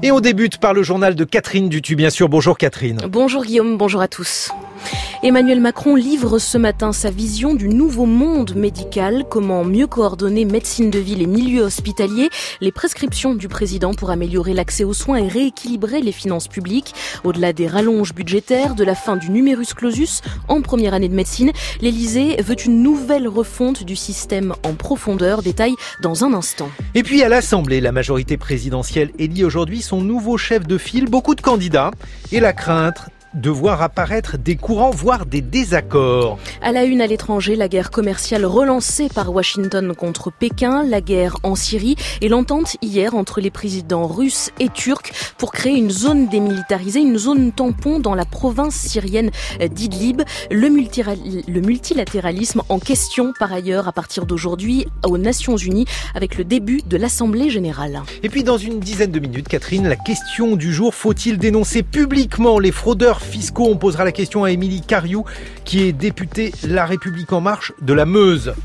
Et on débute par le journal de Catherine Dutu, bien sûr. Bonjour Catherine. Bonjour Guillaume, bonjour à tous. Emmanuel Macron livre ce matin sa vision du nouveau monde médical, comment mieux coordonner médecine de ville et milieu hospitalier, les prescriptions du président pour améliorer l'accès aux soins et rééquilibrer les finances publiques. Au-delà des rallonges budgétaires, de la fin du numerus clausus en première année de médecine, l'Élysée veut une nouvelle refonte du système en profondeur. Détail dans un instant. Et puis à l'Assemblée, la majorité présidentielle élit aujourd'hui son nouveau chef de file. Beaucoup de candidats et la crainte de voir apparaître des courants, voire des désaccords. À la une à l'étranger, la guerre commerciale relancée par Washington contre Pékin, la guerre en Syrie et l'entente hier entre les présidents russes et turcs pour créer une zone démilitarisée, une zone tampon dans la province syrienne d'Idlib. Le multilatéralisme en question par ailleurs à partir d'aujourd'hui aux Nations Unies avec le début de l'Assemblée générale. Et puis dans une dizaine de minutes, Catherine, la question du jour, faut-il dénoncer publiquement les fraudeurs fiscaux? On posera la question à Émilie Cariou, qui est députée La République En Marche de la Meuse.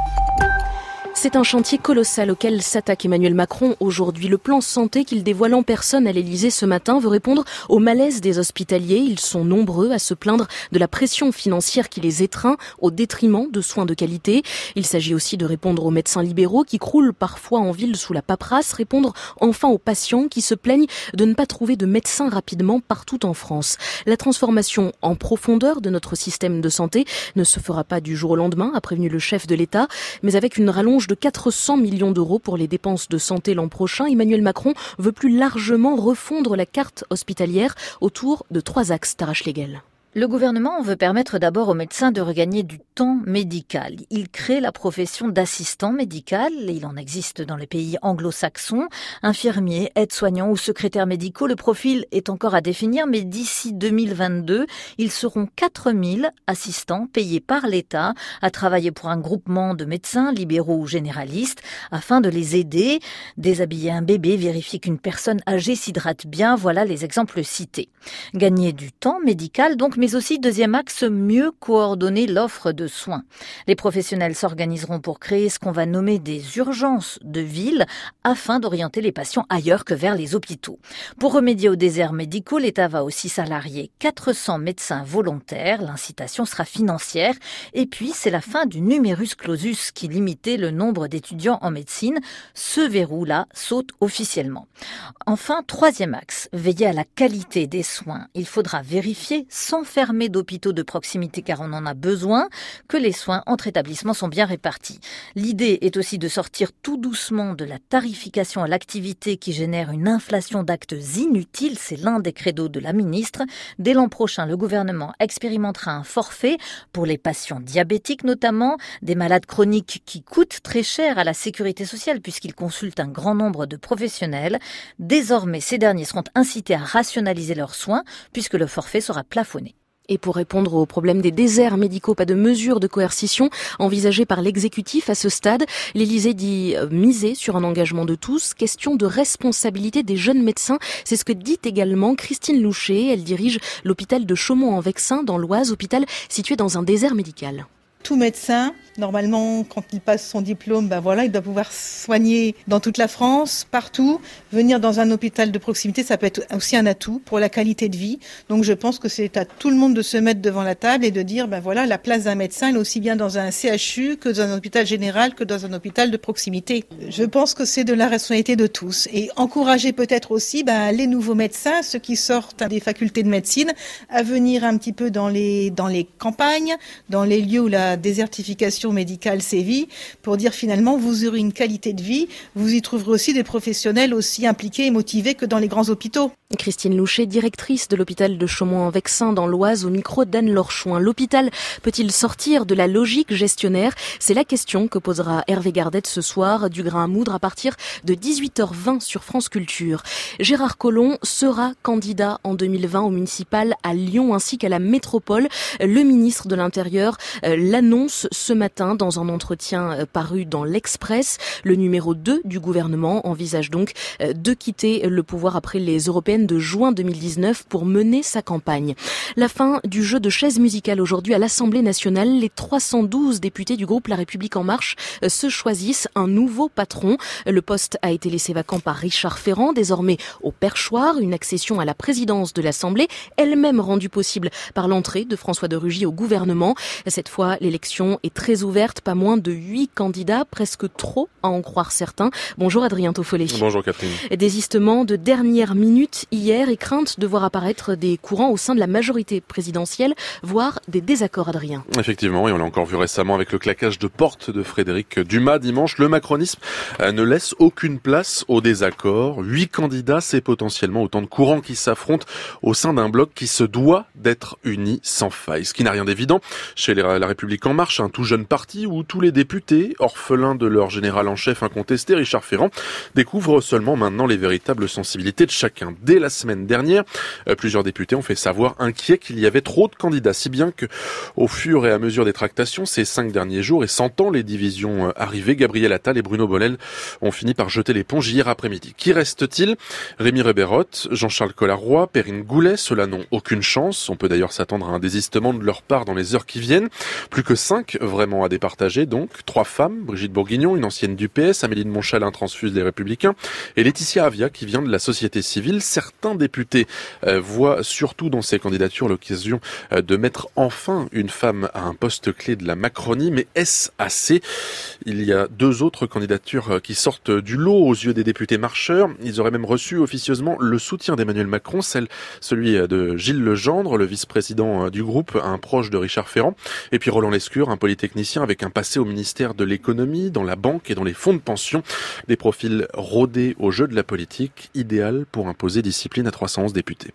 C'est un chantier colossal auquel s'attaque Emmanuel Macron aujourd'hui. Le plan santé qu'il dévoile en personne à l'Élysée ce matin veut répondre au malaise des hospitaliers. Ils sont nombreux à se plaindre de la pression financière qui les étreint au détriment de soins de qualité. Il s'agit aussi de répondre aux médecins libéraux qui croulent parfois en ville sous la paperasse, répondre enfin aux patients qui se plaignent de ne pas trouver de médecins rapidement partout en France. La transformation en profondeur de notre système de santé ne se fera pas du jour au lendemain, a prévenu le chef de l'État, mais avec une rallonge de 400 millions d'euros pour les dépenses de santé l'an prochain. Emmanuel Macron veut plus largement refondre la carte hospitalière autour de 3 axes. Tara Schlegel. Le gouvernement veut permettre d'abord aux médecins de regagner du temps médical. Il crée la profession d'assistant médical, et il en existe dans les pays anglo-saxons. Infirmiers, aides-soignants ou secrétaires médicaux, le profil est encore à définir, mais d'ici 2022, ils seront 4000 assistants payés par l'État à travailler pour un groupement de médecins libéraux ou généralistes afin de les aider, déshabiller un bébé, vérifier qu'une personne âgée s'hydrate bien, voilà les exemples cités. Gagner du temps médical donc, mais aussi, deuxième axe, mieux coordonner l'offre de soins. Les professionnels s'organiseront pour créer ce qu'on va nommer des urgences de ville afin d'orienter les patients ailleurs que vers les hôpitaux. Pour remédier aux déserts médicaux, l'État va aussi salarier 400 médecins volontaires. L'incitation sera financière. Et puis, c'est la fin du numerus clausus qui limitait le nombre d'étudiants en médecine. Ce verrou-là saute officiellement. Enfin, troisième axe, veiller à la qualité des soins. Il faudra vérifier sans fermer d'hôpitaux de proximité car on en a besoin, que les soins entre établissements sont bien répartis. L'idée est aussi de sortir tout doucement de la tarification à l'activité qui génère une inflation d'actes inutiles, c'est l'un des credos de la ministre. Dès l'an prochain, le gouvernement expérimentera un forfait pour les patients diabétiques notamment, des malades chroniques qui coûtent très cher à la sécurité sociale puisqu'ils consultent un grand nombre de professionnels. Désormais, ces derniers seront incités à rationaliser leurs soins puisque le forfait sera plafonné. Et pour répondre au problème des déserts médicaux, pas de mesures de coercition envisagées par l'exécutif à ce stade. L'Élysée dit miser sur un engagement de tous. Question de responsabilité des jeunes médecins. C'est ce que dit également Christine Louchet. Elle dirige l'hôpital de Chaumont-en-Vexin dans l'Oise, hôpital situé dans un désert médical. Tout médecin, normalement, quand il passe son diplôme, il doit pouvoir soigner dans toute la France, partout. Venir dans un hôpital de proximité, ça peut être aussi un atout pour la qualité de vie. Donc je pense que c'est à tout le monde de se mettre devant la table et de dire, la place d'un médecin, elle est aussi bien dans un CHU que dans un hôpital général, que dans un hôpital de proximité. Je pense que c'est de la responsabilité de tous. Et encourager peut-être aussi les nouveaux médecins, ceux qui sortent des facultés de médecine, à venir un petit peu dans les campagnes, dans les lieux où la désertification médicale sévit, pour dire finalement vous aurez une qualité de vie, vous y trouverez aussi des professionnels aussi impliqués et motivés que dans les grands hôpitaux. Christine Louchet, directrice de l'hôpital de Chaumont-en-Vexin dans l'Oise, au micro d'Anne Lorchouin. L'hôpital peut-il sortir de la logique gestionnaire? C'est la question que posera Hervé Gardette ce soir, du grain à moudre à partir de 18h20 sur France Culture. Gérard Collomb sera candidat en 2020 au municipal à Lyon ainsi qu'à la métropole. Le ministre de l'Intérieur l'annonce ce matin dans un entretien paru dans l'Express. Le numéro 2 du gouvernement envisage donc de quitter le pouvoir après les européennes européenne de juin 2019 pour mener sa campagne. La fin du jeu de chaises musicales aujourd'hui à l'Assemblée nationale. Les 312 députés du groupe La République En Marche se choisissent un nouveau patron. Le poste a été laissé vacant par Richard Ferrand, désormais au perchoir, une accession à la présidence de l'Assemblée, elle-même rendue possible par l'entrée de François de Rugy au gouvernement. Cette fois, l'élection est très ouverte, pas moins de 8 candidats, presque trop à en croire certains. Bonjour Adrien Toffollet. Bonjour Catherine. Désistement de dernière minute hier et crainte de voir apparaître des courants au sein de la majorité présidentielle, voire des désaccords, Adrien. Effectivement, et on l'a encore vu récemment avec le claquage de porte de Frédéric Dumas dimanche, le macronisme ne laisse aucune place au désaccord. 8 candidats, c'est potentiellement autant de courants qui s'affrontent au sein d'un bloc qui se doit d'être uni sans faille. Ce qui n'a rien d'évident chez La République En Marche, un tout jeune parti où tous les députés, orphelins de leur général en chef incontesté, Richard Ferrand, découvrent seulement maintenant les véritables sensibilités de chacun. Dès la semaine dernière, plusieurs députés ont fait savoir inquiets qu'il y avait trop de candidats, si bien que, au fur et à mesure des tractations, ces 5 derniers jours, et sentant les divisions arriver, Gabriel Attal et Bruno Bonnell ont fini par jeter l'éponge hier après-midi. Qui reste-t-il ? Rémi Rebeyrotte, Jean-Charles Colas-Roy, Perrine Goulet, ceux-là n'ont aucune chance. On peut d'ailleurs s'attendre à un désistement de leur part dans les heures qui viennent. Plus que 5 vraiment à départager, donc 3 femmes, Brigitte Bourguignon, une ancienne du PS, Amélie de Montchalin, transfuse des Républicains, et Laetitia Avia qui vient de la société civile. Certains députés voient surtout dans ces candidatures l'occasion de mettre enfin une femme à un poste clé de la Macronie, mais est-ce assez ? Il y a 2 autres candidatures qui sortent du lot aux yeux des députés marcheurs. Ils auraient même reçu officieusement le soutien d'Emmanuel Macron, celui de Gilles Legendre, le vice-président du groupe, un proche de Richard Ferrand, et puis Roland Lescure, un polytechnicien avec un passé au ministère de l'économie, dans la banque et dans les fonds de pension. Des profils rodés au jeu de la politique, idéal pour imposer discipline à 311 députés.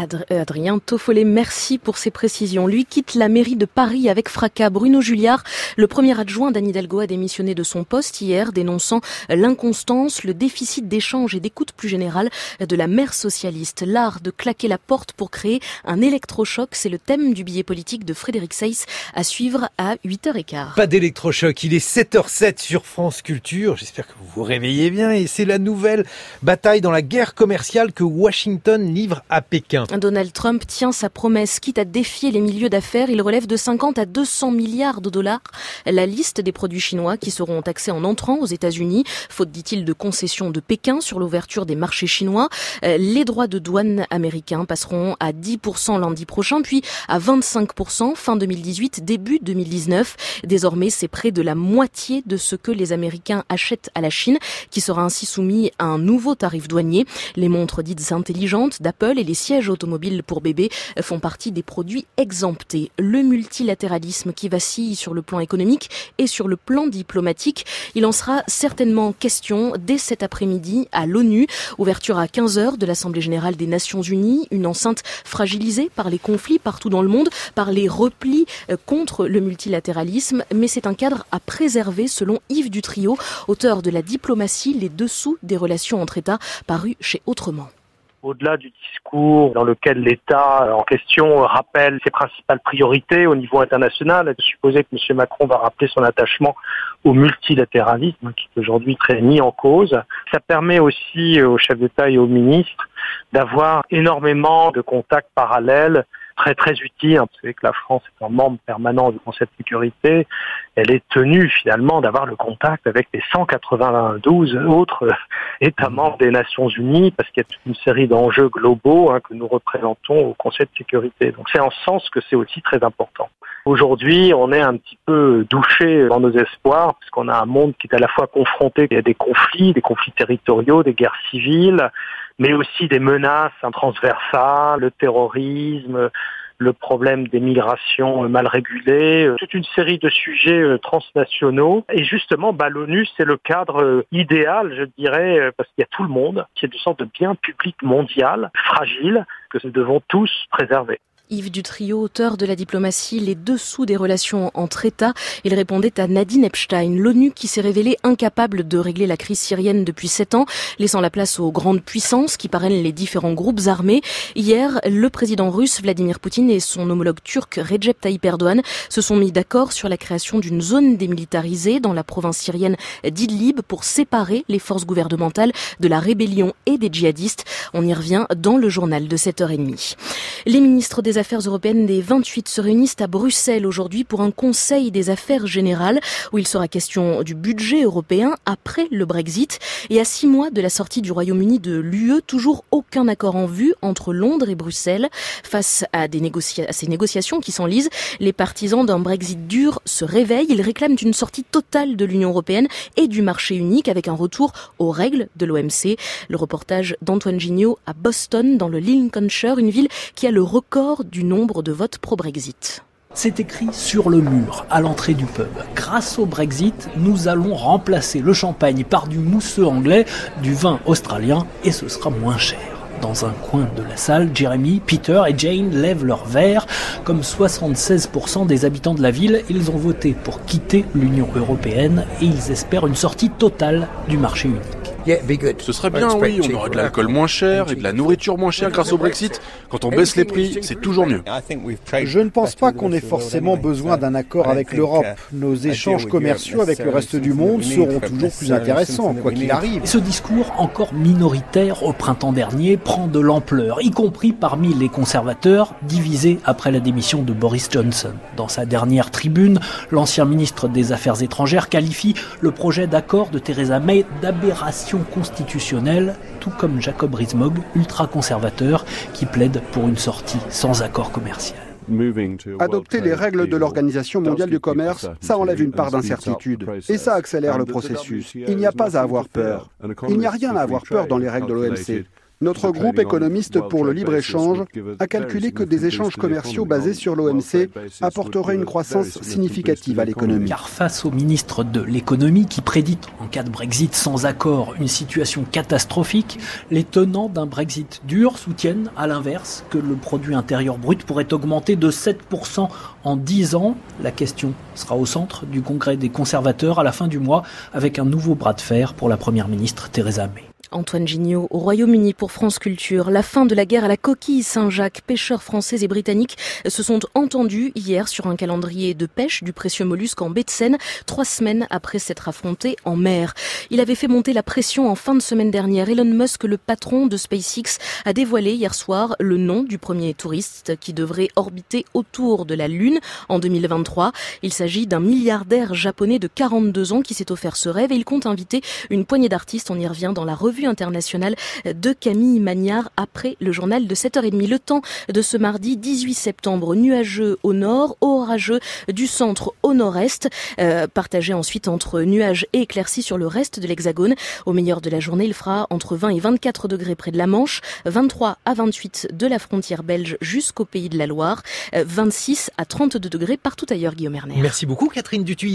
Adrien Toffollet, merci pour ces précisions. Lui quitte la mairie de Paris avec fracas. Bruno Julliard, le premier adjoint d'Anne Hidalgo, a démissionné de son poste hier, dénonçant l'inconstance, le déficit d'échange et d'écoute plus générale de la maire socialiste. L'art de claquer la porte pour créer un électrochoc, c'est le thème du billet politique de Frédéric Seyss, à suivre à 8h15. Pas d'électrochoc, il est 7h07 sur France Culture. J'espère que vous vous réveillez bien et c'est la nouvelle bataille dans la guerre commerciale que Washington livre à Pékin. Donald Trump tient sa promesse, quitte à défier les milieux d'affaires. Il relève de 50 à 200 milliards de dollars la liste des produits chinois qui seront taxés en entrant aux États-Unis, faute, dit-il, de concessions de Pékin sur l'ouverture des marchés chinois. Les droits de douane américains passeront à 10% lundi prochain, puis à 25% fin 2018, début 2019. Désormais, c'est près de la moitié de ce que les Américains achètent à la Chine, qui sera ainsi soumis à un nouveau tarif douanier. Les montres dites intelligentes d'Apple et les sièges automobiles pour bébés font partie des produits exemptés. Le multilatéralisme qui vacille sur le plan économique et sur le plan diplomatique, il en sera certainement question dès cet après-midi à l'ONU. Ouverture à 15h de l'Assemblée générale des Nations Unies, une enceinte fragilisée par les conflits partout dans le monde, par les replis contre le multilatéralisme, mais c'est un cadre à préserver selon Yves Dutrio, auteur de La diplomatie, les dessous des relations entre États, paru chez Autrement. Au-delà du discours dans lequel l'État en question rappelle ses principales priorités au niveau international, de supposer que M. Macron va rappeler son attachement au multilatéralisme qui est aujourd'hui très mis en cause. Ça permet aussi aux chefs d'État et aux ministres d'avoir énormément de contacts parallèles très utile. Vous savez que la France est un membre permanent du Conseil de sécurité. Elle est tenue finalement d'avoir le contact avec les 192 autres États membres des Nations Unies parce qu'il y a toute une série d'enjeux globaux que nous représentons au Conseil de sécurité. Donc c'est en ce sens que c'est aussi très important. Aujourd'hui, on est un petit peu douché dans nos espoirs parce qu'on a un monde qui est à la fois confronté à des conflits territoriaux, des guerres civiles, mais aussi des menaces transversales, le terrorisme, le problème des migrations mal régulées, toute une série de sujets transnationaux. Et justement, l'ONU, c'est le cadre idéal, je dirais, parce qu'il y a tout le monde. C'est une sorte de bien public mondial, fragile, que nous devons tous préserver. Yves Dutrio, auteur de La diplomatie, les dessous des relations entre États. Il répondait à Nadine Epstein. L'ONU qui s'est révélée incapable de régler la crise syrienne depuis 7 ans, laissant la place aux grandes puissances qui parrainent les différents groupes armés. Hier, le président russe Vladimir Poutine et son homologue turc Recep Tayyip Erdogan se sont mis d'accord sur la création d'une zone démilitarisée dans la province syrienne d'Idlib pour séparer les forces gouvernementales de la rébellion et des djihadistes. On y revient dans le journal de 7h30. Les ministres des Affaires européennes des 28 se réunissent à Bruxelles aujourd'hui pour un conseil des affaires générales où il sera question du budget européen après le Brexit. Et à 6 mois de la sortie du Royaume-Uni de l'UE, toujours aucun accord en vue entre Londres et Bruxelles. Face à ces négociations qui s'enlisent, les partisans d'un Brexit dur se réveillent. Ils réclament une sortie totale de l'Union européenne et du marché unique avec un retour aux règles de l'OMC. Le reportage d'Antoine Gignot à Boston, dans le Lincolnshire, une ville qui a le record du nombre de votes pro-Brexit. C'est écrit sur le mur, à l'entrée du pub. Grâce au Brexit, nous allons remplacer le champagne par du mousseux anglais, du vin australien, et ce sera moins cher. Dans un coin de la salle, Jeremy, Peter et Jane lèvent leur verre. Comme 76% des habitants de la ville, ils ont voté pour quitter l'Union européenne et ils espèrent une sortie totale du marché unique. Ce serait bien, oui, on aurait de l'alcool moins cher et de la nourriture moins chère grâce au Brexit. Quand on baisse les prix, c'est toujours mieux. Je ne pense pas qu'on ait forcément besoin d'un accord avec l'Europe. Nos échanges commerciaux avec le reste du monde seront toujours plus intéressants, quoi qu'il arrive. Et ce discours, encore minoritaire au printemps dernier, prend de l'ampleur, y compris parmi les conservateurs, divisés après la démission de Boris Johnson. Dans sa dernière tribune, l'ancien ministre des Affaires étrangères qualifie le projet d'accord de Theresa May d'aberration constitutionnelle, tout comme Jacob Rees-Mogg, ultra-conservateur, qui plaide pour une sortie sans accord commercial. Adopter les règles de l'Organisation mondiale du commerce, ça enlève une part d'incertitude. Et ça accélère le processus. Il n'y a pas à avoir peur. Il n'y a rien à avoir peur dans les règles de l'OMC. Notre groupe économiste pour le libre-échange a calculé que des échanges commerciaux basés sur l'OMC apporteraient une croissance significative à l'économie. Car face au ministre de l'économie qui prédit en cas de Brexit sans accord une situation catastrophique, les tenants d'un Brexit dur soutiennent à l'inverse que le produit intérieur brut pourrait augmenter de 7% en 10 ans. La question sera au centre du congrès des conservateurs à la fin du mois avec un nouveau bras de fer pour la première ministre Theresa May. Antoine Gignot au Royaume-Uni pour France Culture. La fin de la guerre à la coquille Saint-Jacques. Pêcheurs français et britanniques se sont entendus hier sur un calendrier de pêche du précieux mollusque en baie de Seine, 3 semaines après s'être affrontés en mer. Il avait fait monter la pression en fin de semaine dernière. Elon Musk, le patron de SpaceX, a dévoilé hier soir le nom du premier touriste qui devrait orbiter autour de la Lune en 2023. Il s'agit d'un milliardaire japonais de 42 ans qui s'est offert ce rêve et il compte inviter une poignée d'artistes. On y revient dans la revue internationale de Camille Magnard après le journal de 7h30. Le temps de ce mardi 18 septembre, nuageux au nord, orageux du centre au nord-est, partagé ensuite entre nuages et éclaircies sur le reste de l'Hexagone. Au meilleur de la journée, il fera entre 20 et 24 degrés près de la Manche, 23 à 28 de la frontière belge jusqu'au Pays de la Loire, 26 à 32 degrés partout ailleurs, Guillaume Erner. Merci beaucoup Catherine Dutuy.